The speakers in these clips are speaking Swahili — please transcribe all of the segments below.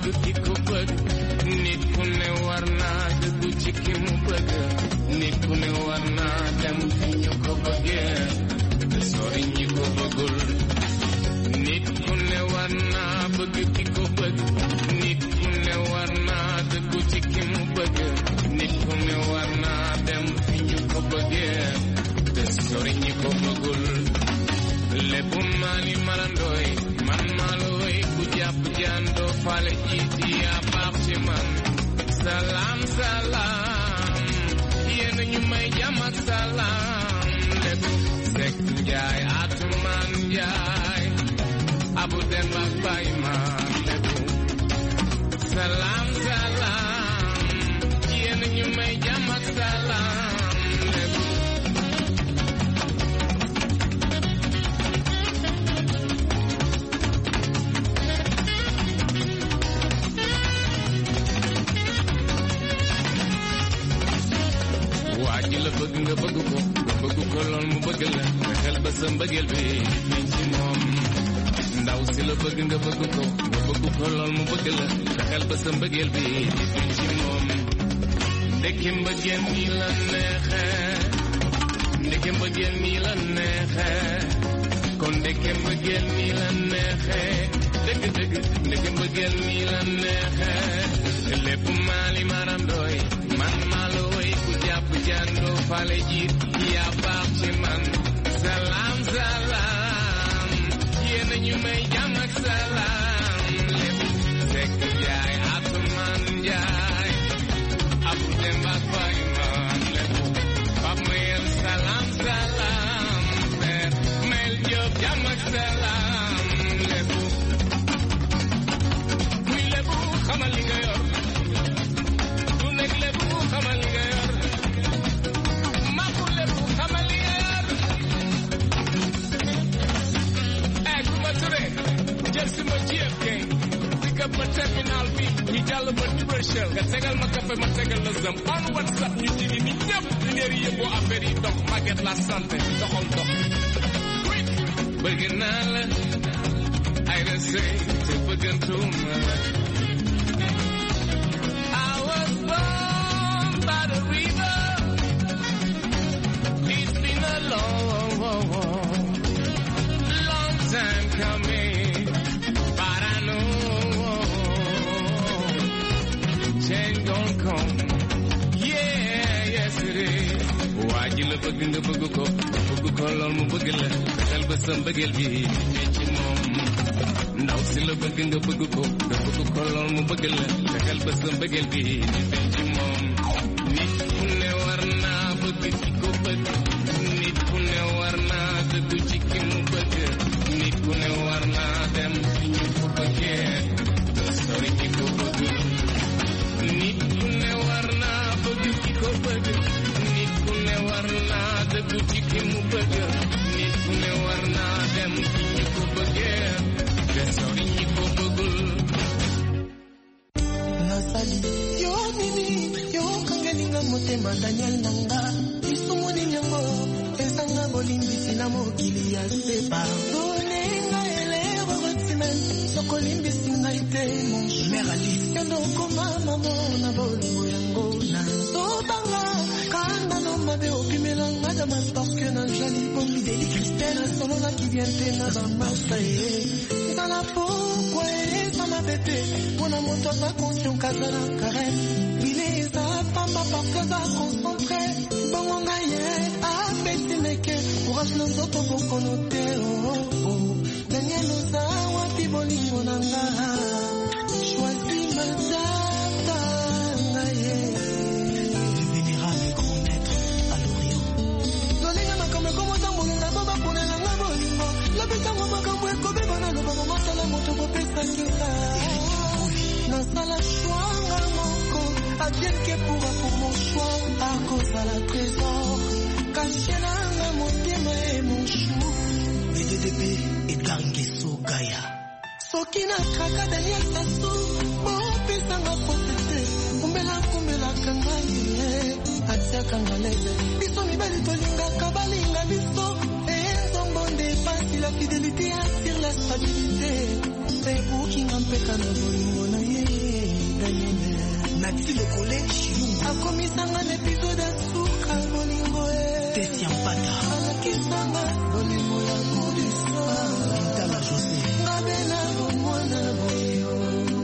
bëgg ki ko bëgg nit ku ne war naa dëggu ci ki mu bëgg nit ku ne war naa dem fi ñu ko bëggee te sori ñi ko bëggul nit ku ne war naa bëgg ki ko bëgg nit ku ne war naa dëggu ci ki mu bëgg nit ku ne war naa dem fi ñu ko bëggee te sori ñi ko bëggul lépp maali marandooy man maalooy ku jàpp jàndoo fale jiiti yaa baax ci man salaam salaam yéen ñu may jàmm ak salaam lépp Sekk Njaay Atumaan Njaay Abu Demba ak Baay Ma lépp salaam salaam yéen ñu may jàmm ak salaam lépp la bëgg nga bëgg ko lool mu bëgg la nga xel ba sa mbëggeel bi feeñ ci moom ndaw si la bëgg nga bëgg ko lool mu bëgg la nga xel ba sa mbëggeel bi feeñ ci moom ndeke mbëggeel nii la neexee ndeke mbëggeel nii la neexee kon ndeke mbëggeel nii la neexee dëgg dëgg ndeke mbëggeel nii la neexee lépp maali marandooy man maalooy ku jàpp jàndoo fale jiit yaa baax ci man salaam salaam yéen ñu may jàmm ak salaam lépp Sekk Njaay Atumaan Njaay Abu Demba ak Baay Ma lépp Pap Mayel salaam salaam Père Mayel Jóob jàmm ak salaam lépp muy lépp xamal li nga yor du nekk lépp xamal li nga yor maku lépp xamal li nga yor ku ma ture jël si ma JFK pick up ma terminal bi ñu jàll ba Dubreuil nga tegal ma café ma tegal la zam on WhatsApp ñu digi ni ñëpp leer yëppoo affaire yi dox màgget la santé doxal dox bëgg naa la ay da sëy te bëggantuma la I was born by the river. It's been a long time coming, but I know change gon' come. Yeah, yes it is. waa ji la bëgg nga bëgg ko lool mu bëgg la xel ba sa mbëggeel bi ci moom ndaw si la bëgg nga bëgg ko lool mu bëgg la xel ba sa mbëggeel bi ci moom nit ku ne war naa bëgg ki ko bëgg nit ku ne war naa dëggu ci ki mu bëgg nit ku ne war naa dem fi ñu ko bëggee sori ki ko bëgg nit ku ne war naa bëgg ki ko bëgg nit ku ne war naa dëggu ci ki mu bëgg nit ku ne war naa dem fi ñu ko bëggee te sori ñi ko bëggul nasali yo mimi yo kangelinga motema Daniel nanga isumuni nyango esanga bolimbisi na mokili ya sepa donenga elero rotimen sokolimbisi ngai te mon mère Alice yando koma mama na bolingo yango na sobanga kanda no mabe opimelanga damas parce que na jali bombi deli Christelle solo na qui vient te na bamasaye nzala pourquoi eza mabete mpona moto aza conscient kazala karen bile eza pamba parce aza concentré bongo ngai ye apesi meke courage na nzoto bokono te Daniel oza wapi bolingo na nga choisi matata ngai ye le vénérable grand maître à l'Orient dolenga makambo ekomotambolo na baba ponela nga bolingo lobisango makambo ekobeba na lobama masala moto bopesaki nga nasala shwanga moko adienne que pour mon choix à cause à la trésor caché nanga motema e mon chou BDDB Edgar Ngeso Gaya soki na kaka Daniel Sassou bopesanga protete kumbelaka ngai atiaka nga leze biso mibali tolingaka balinga biso enzombo nde pasi la fidélité assure la stabilité ebukinga mpeka na bolingo na ye Nati le collège Chilou a commis un épisode à Souka Bolingo Tessia Mpata Alakisanga Bolingo ya cour du soir Kintala José Nabela Bomwana Boyo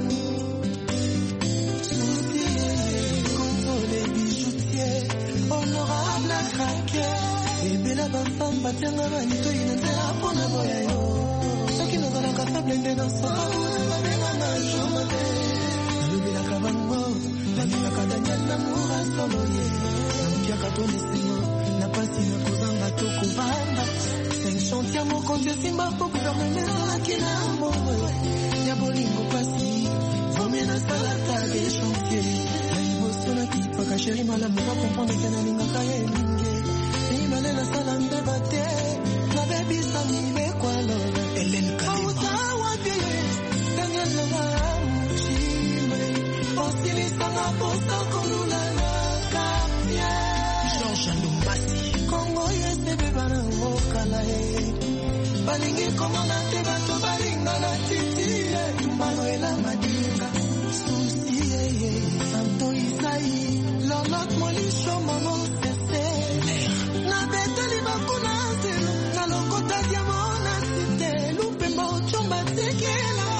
Soucier Console bijoutier Honorable à craquer Et Bella Bafam Batianga Vanito Inatela Pona Boyayo Soki Nozala Kasa Blende Naso Nabela Najomate Nalubila Kabango Nalubila Kadanyal Namura Soloye Namukia Katoni Simo Napasi Nakozanga Toko Vanda 5 chantiers mon compte Simba pour gouvernement Kina Mbongo Yabolingo Pasi Fomena Salata des chantiers Naibo Sonaki Paka Chéri Malam Va comprendre que Nalinga Kaye Minge Imale la salam de Bate La baby Sami Mekwalo Hélène Kaleba Daniel Lama Osilisanga posta kolula na kapia Georges Ndombasi Kongo yese bebana ngokala Balingi komona te bato balinga na titi Tumbalo ela madinga Susi Santo Isai Lolot molisho mamo sese Na beteli bakuna zelo Na lokota diamona site Lupe mauchomba tekela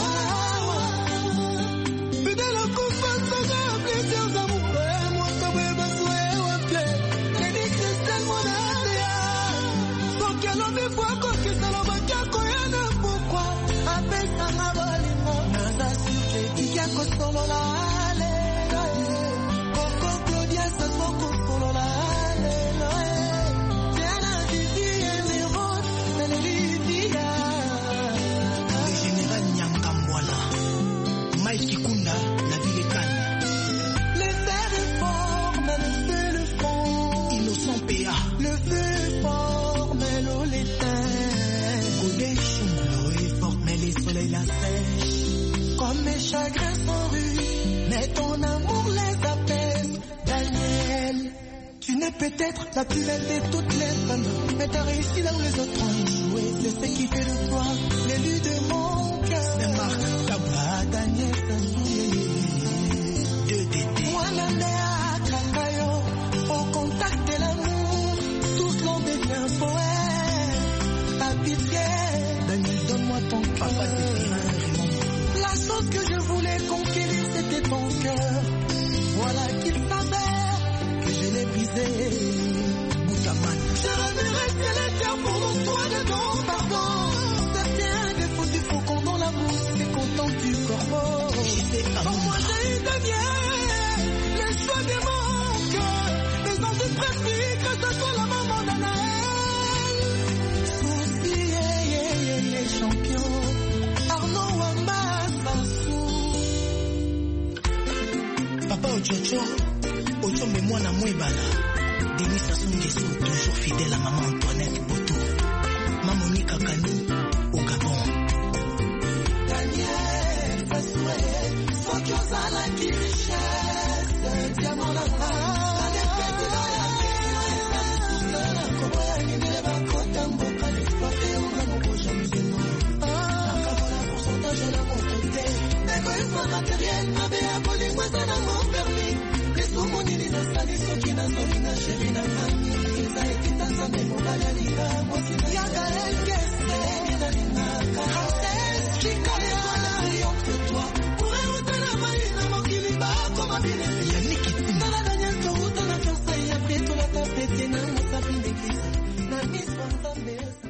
Solo la lelo Coco Claudia Sasoko solo la lelo Diana Didi et Miron Lidia Le général Nyangamboala Mike Kikunda la ville Kanye Le fer est fort mais le feu le fond Innocent PA Le feu est fort mais l'eau l'éteint Goudé l'eau est forte mais les soleils la sèchent Comme mes chagrins sont rues, mais ton amour les apaise. Daniel, tu n'es peut-être la plus belle de toutes les femmes, mais t'as réussi là où les autres ont échoué. C'est ce qui fait de toi l'élu de mon cœur. C'est Marc Kabla, Daniel Sassouye, de Dédé. Moi, Nandéa, Kangayo, au contact de l'amour, tous l'on devient poète. À pitié, Daniel, donne-moi ton papa, la chose que je voulais conquérir, c'était ton cœur. Voilà qu'il s'avère que je l'ai brisé. Boutaman. Je reverrai les terres pour mon toit de ton pardon. Certains défauts du faucon dans la bouche, c'est content du corbeau. Pour moi, j'ai eu Daniel, les choix de mon cœur. Les envies pratiques, que ce soit la maman d'Anaël. Souci, les champions. Arnaud Wamba. Papa Ochocho, Ochombe Mwana Mwebala, Denis Sassou Nguesso, toujours fidèle à maman Antoinette Boto, Mamonika Kani, au Gabon. Daniel Sassoué, Sokyoza la qui richesse, Diamant la page, la défaite de la Koboya Guinée, Bakota Mboka, l'exploité, on va nous bouger à la Kabola, pourcentage de la montée. Égoïsme matériel, Abéa Bolingwe, ça n'a mon permis. Les soumoni, les installés, ceux qui n'a solina, chéri, n'a famille. Les aïkita, ça m'est mon balalika. Moi, si Yagael, qu'est-ce Nalina, Kassès, Chikaya, triomphe toi. Pour érouter la marine, mon kiliba, comme un bilet. Yannick, dans la dernière tour, dans la force, il y a fait tout la tapette, et n'a pas pris d'église. N'a mis spontané.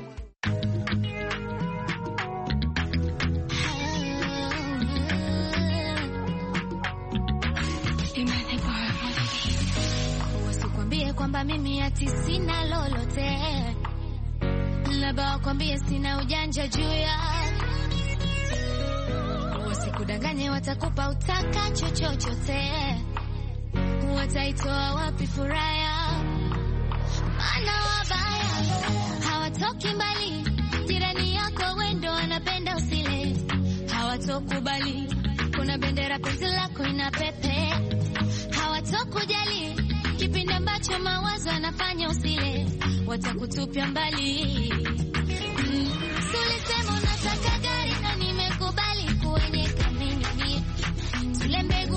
Kwamba mimi ati sina lolote, labda wakwambie sina ujanja juu ya, wasikudanganye watakupa utakacho chochote, wataitoa wapi furaha, maana wabaya hawatoki mbali, jirani yako wendo anapenda usile, hawatokubali, kuna bendera penzi lako ina pepe, hawatokujali kipindi ambacho mawazo yanafanya usile, watakutupia mbali. Sulisema unataka gari na nimekubali kuenyeka mimi. Tule mbegu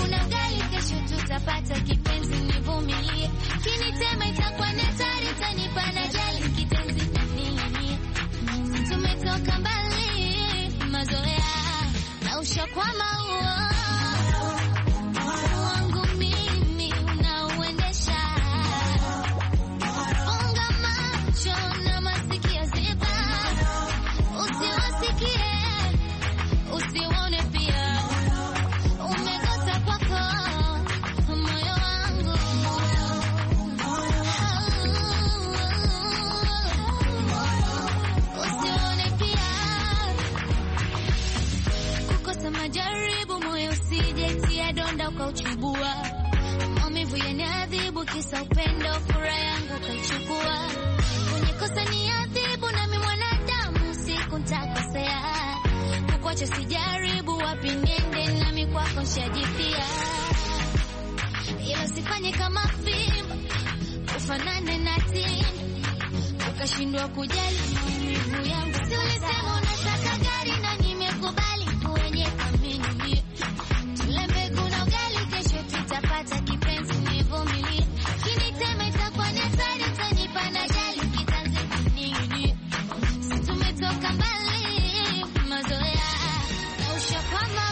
kisa upendo furaha yangu kaichukua. Unikosa ni adhibu na mimi mwanadamu siku nitakosea. Kukuacha sijaribu wapi niende na mimi kwako nishajifia. Ila sifanye kama fimbo ufanane na tini ukashindwa kujali maumivu yangu. Si ulisema unataka gari na nimekubali kwenye kamini. Tule mbegu na ugali kesho tutapata kipenzi nivumilie. Kinitema itakuwa ni hatari utanipa na jali kitanzi nini. Si tumetoka mbali mazoea na ushakwama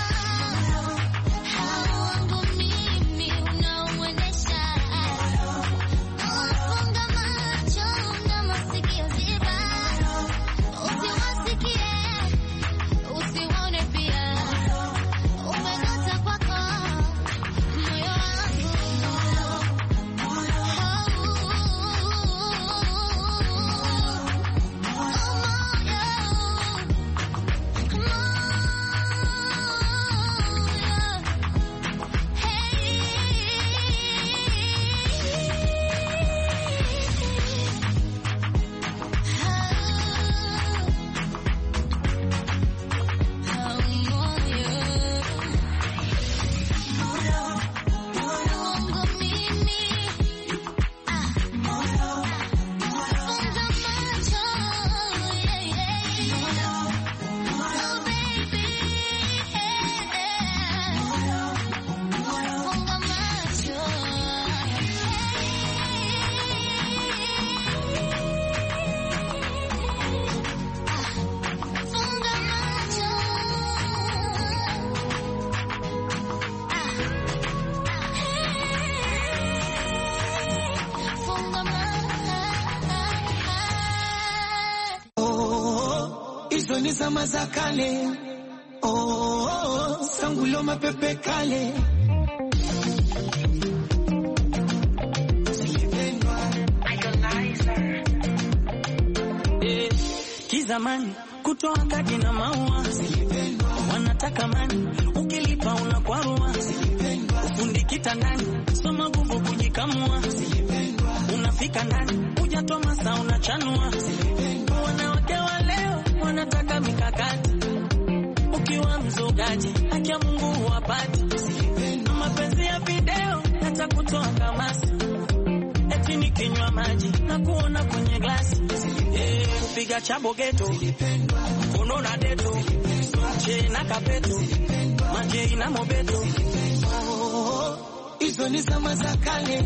Ni zama za kale, sangulo mapepe kale. Kizamani kutoa kadi na maua wanataka mani, ukilipa unakwarua. Ufundi kitandani soma nguvu kujikamua. Unafika ndani hujatoa masaa unachanua. Wanawake wa leo wanataka mikakati, ukiwa mzogaji haki ya Mungu wapati. Mapenzi ya video hata kutoa kamasi, eti nikinywa maji na kuona kwenye glasi. Piga chabo geto kono na deto che na kapeto maji na mobeto. Hizo ni zama za kale,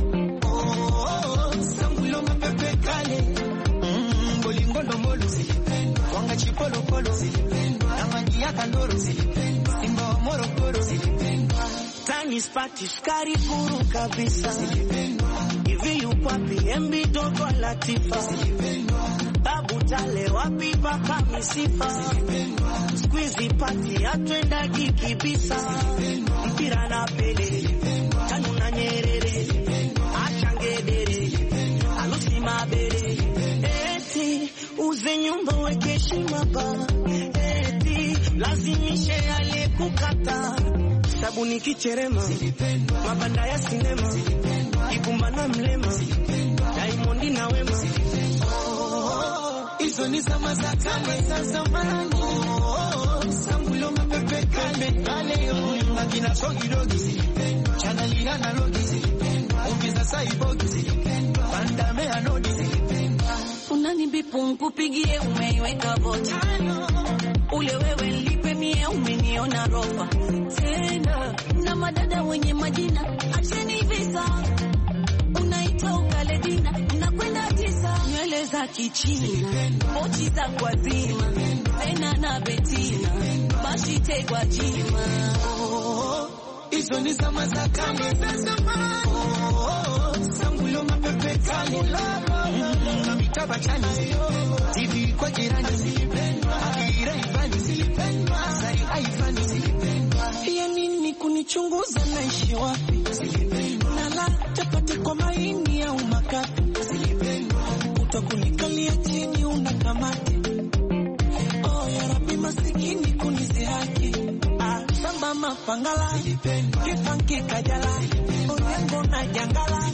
sangulo mapepe kale. Bolingo ndomolo wanga chipolo polo na maji ya kandoro simba wa Morogoro. Tani spati skari kuru kabisa hivi yupapi embi dogo Latifa babu tale wapi paka misifa squeezy party atwenda kikibisa mpira na Pele tanu na Nyerere achangedere alusi mabere eti uze nyumba weke heshima ba eti lazimishe ale kukata sabuni kicherema mabanda ya sinema Ikumba na Mlema Diamond na Wema. Hizo ni zama za kale za zamani. Sangulo mapepe kale akina sogi dogi chanalina na logi ongeza saibogi pandame anodi. Unanibipu nkupigie umeiweka vote ule wewe lipe mie umeniona rofa tena na madada wenye majina acheni visa unaita ukaledina unakwenda tisa nywele za kichina pochi za kwa zima tena na Betina bashi tegwa jima. Hizo ni zama za kale za zamani. Sangulo mapepe kale na mitaba chani TV kwa jirani akira ifani sari haifani. Ya nini kunichunguza naishi wapi nala chapati kwa maini au makapi utakunikalia chini unakamati. Oh ya Rabbi masikini kunizihaki samba mapangala kipanki kajala onyango na jangala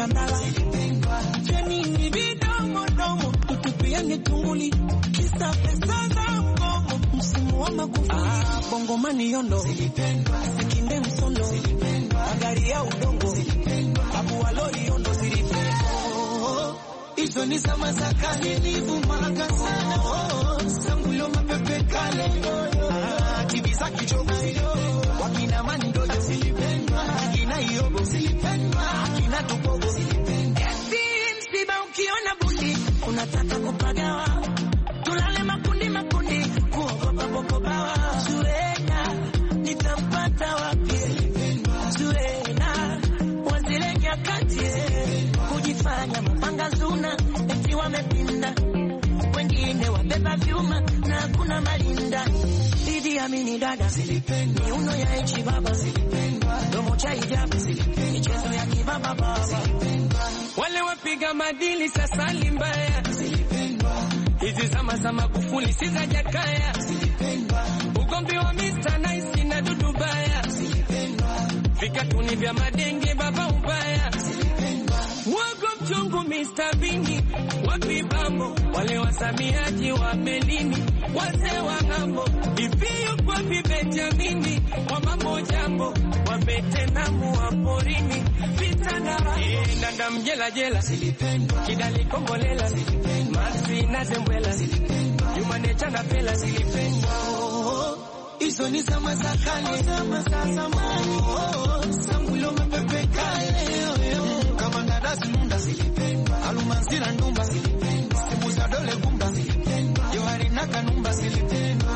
kandala jeni ni bidomo domo tutupiane tunguli kisa pesa za mgomo msimu wa makufuli bongo mani yondo sikinde msondo magari ya udongo abu walori yondo zilipendwa hizo ni zama za kale nilivumanga sana sangulo mapepe kale TV za kichogo wakina mando zilipendwa kina yobo zilipendwa kina tupogo zilipendwa msiba ukiona bundi unataka kupagawa tulale makundi kuogopa boko bawa Zuena nitampata wapi Zuena wazile nyakati kujifanya mapanga zuna eti wamepinda wengine wabeba vyuma na kuna malinda Didi amini dada zilipendwa miuno ya echi baba zilipendwa domo cha hijabu zilipendwa michezo ya kibaba baba zilipendwa wale wapiga madili sasa limbaya zilipendwa hizi zama za Magufuli si za Jakaya zilipendwa ugomvi wa Mr Nice na Dudu Baya zilipendwa vikatuni vya madenge baba ubaya zilipendwa wago mchungu Mr Bini wapi bambo wale wasamiaji wa melini wazee wa ngambo ifio kwa Benjamini wa mambo jambo wabete namu wa porini vitana nanda mjela jela zilipendwa kidali kombolela zilipendwa masi na zembwela zilipendwa yumanecha na pela zilipendwa hizo ni zama za kale zama za zamani sangulo mapepe kale kama ndadasi nunda zilipendwa alumanzira ndumba zilipendwa simu za dole gumba zilipendwa yohari na kanumba zilipendwa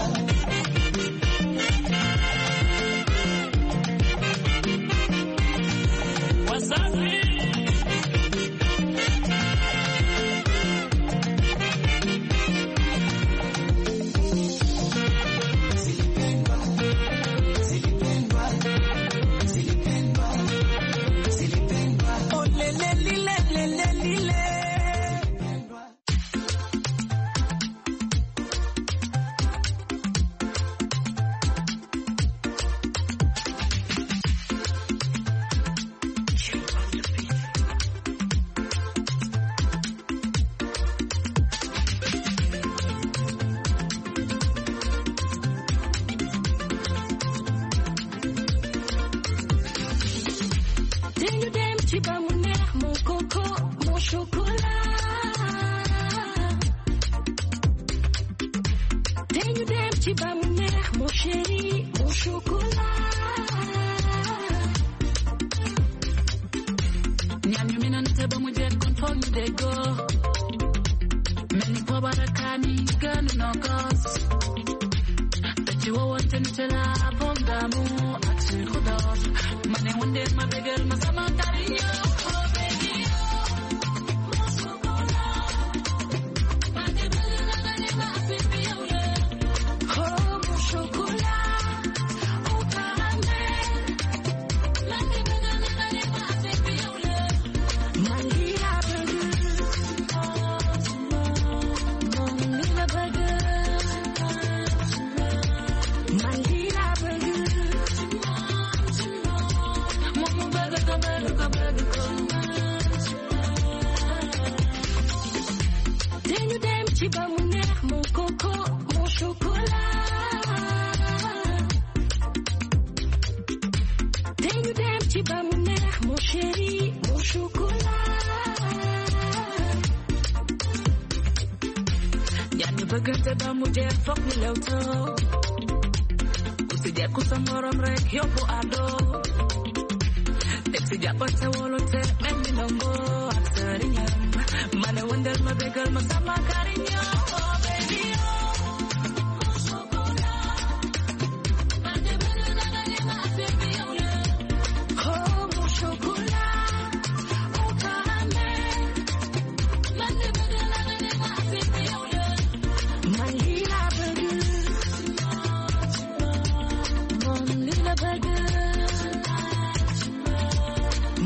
wasafi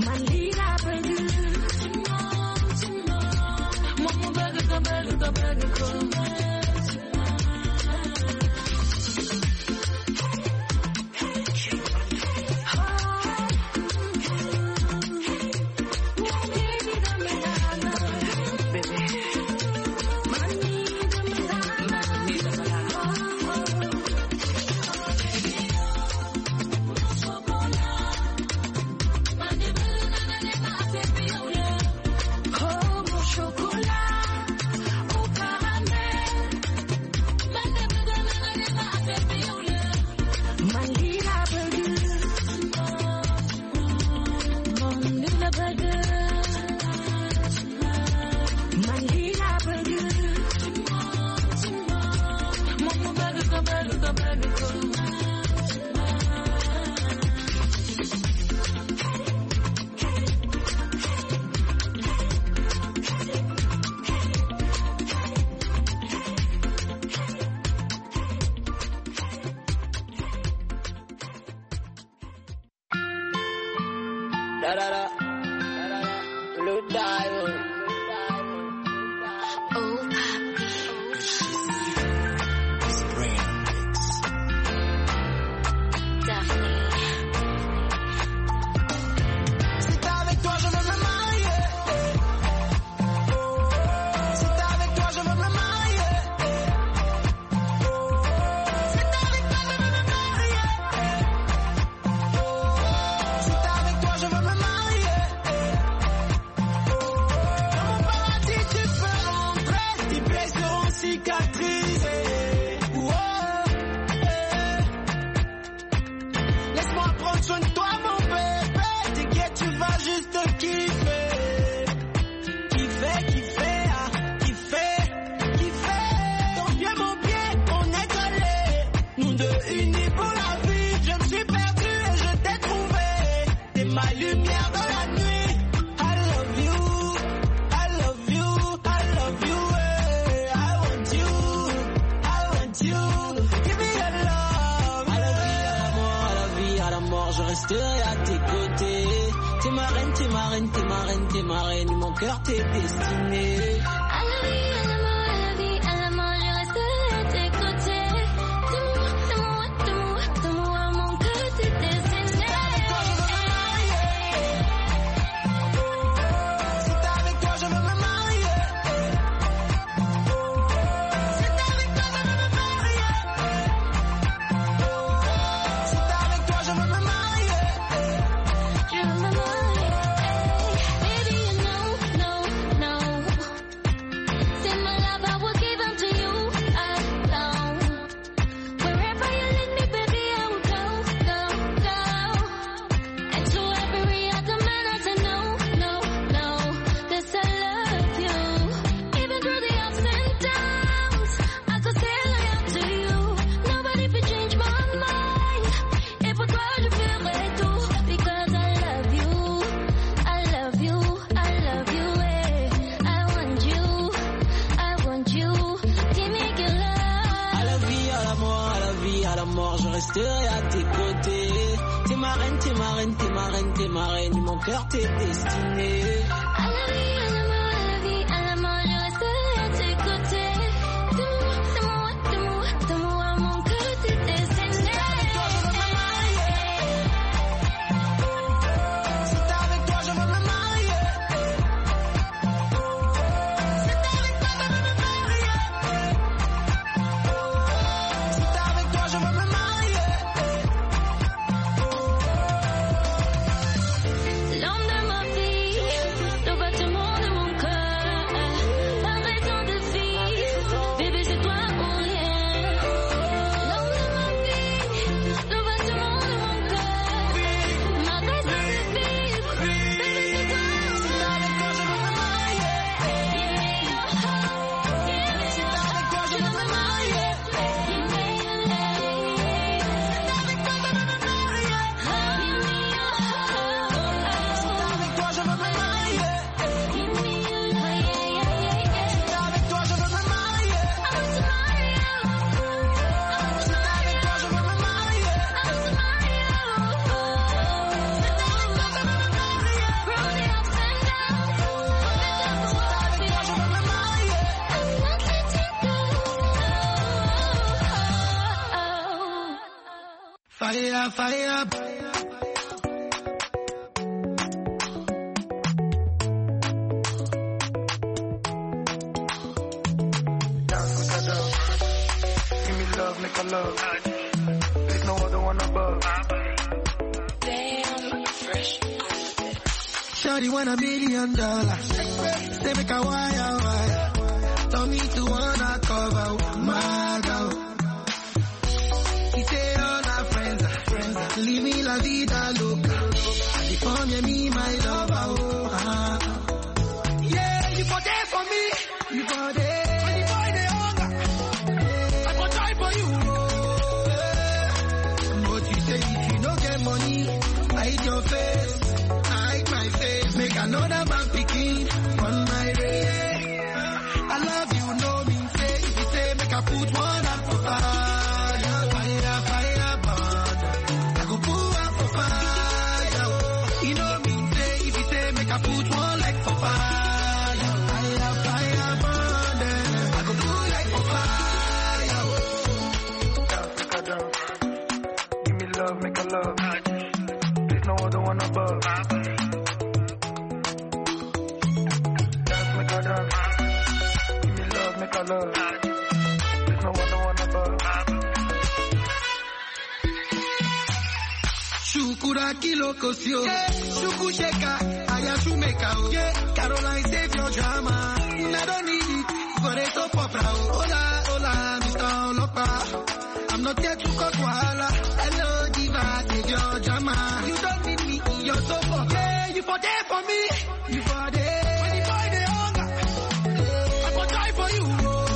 Bye. Da da da. Blue diamond. Oh, T'es ma reine, mon cœur t'est destiné. À la vie, à la mort, je resterai à tes côtés. Dis-moi, mon cœur t'est destiné. Si t'es avec toi, je veux me marier. Si t'es avec toi, je veux me marier. Si t'es avec toi, je veux me marier. Je veux me marier. T'es ma reine, mon cœur t'est destiné. À la vie, à la mort, je resterai à tes côtés. Dis-moi, mon cœur t'est destiné. Si t'es avec toi, je veux me marier. Si t'es avec toi, je veux me marier. Si t'es avec toi, je veux me marier. Fire up. Dance with that dog. Give me love, make a love. There's no other one above. Damn, fresh. Shawty want $1 million. Say make a wire. Tell me to wanna cover my girl. He say all our friends. Leave me la vida loca. California, me, my lover. Oh, yeah, you for there for me. You for there. When the boy they hunger, I go try for you. But you say if you don't get money, hide your face. Hide my face. Make another man picking on my race. I love you, no mean say. If you say make I put one up for fire. Fire, burn. I go put one for fire. You know me say. There's no other one above. Dance, make her dance. Give me love, make her love. There's no other one above. Shukura kilo kosio, shuku sheka, ayashu meka o. Caroline save your drama, I don't need it, for it to pop out. Hola, hola, Mr. Olopa, I'm not here to cause wahala. Hello, diva, save your drama. You don't need me, you're so pop. Yeah, you for there for me, you for there. When the boy they hunger, I go try for you.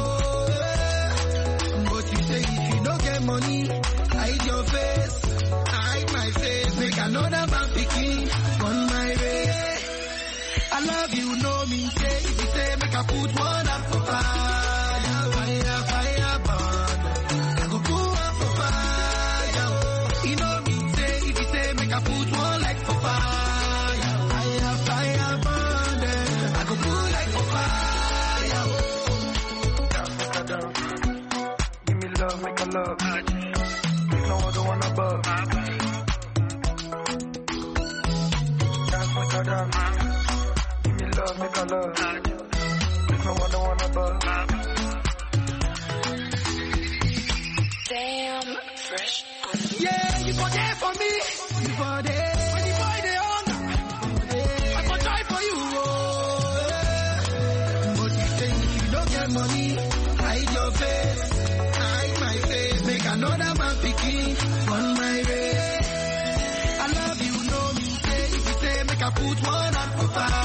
But you say if you don't get money, hide your face. My face, make another man picking on my way. I love you, know me, say if you say make I put one up for fire, fire, fire, burn. I go put one for fire. You know me, say if you say make I put one like for fire, fire, fire, burn. I go put like for fire. Down, make her down. Give me love, make her love. There's no other one above. Make her dance. Give me love, make her love. There's no other one above. Damn, fresh. Yeah, you for there for me. You for there. When the boy they hunger, I go try for you. But you say if you don't get money, hide your face. Hide my face. Make another man picking on my way. I love you, know me. Make I put one up for fire.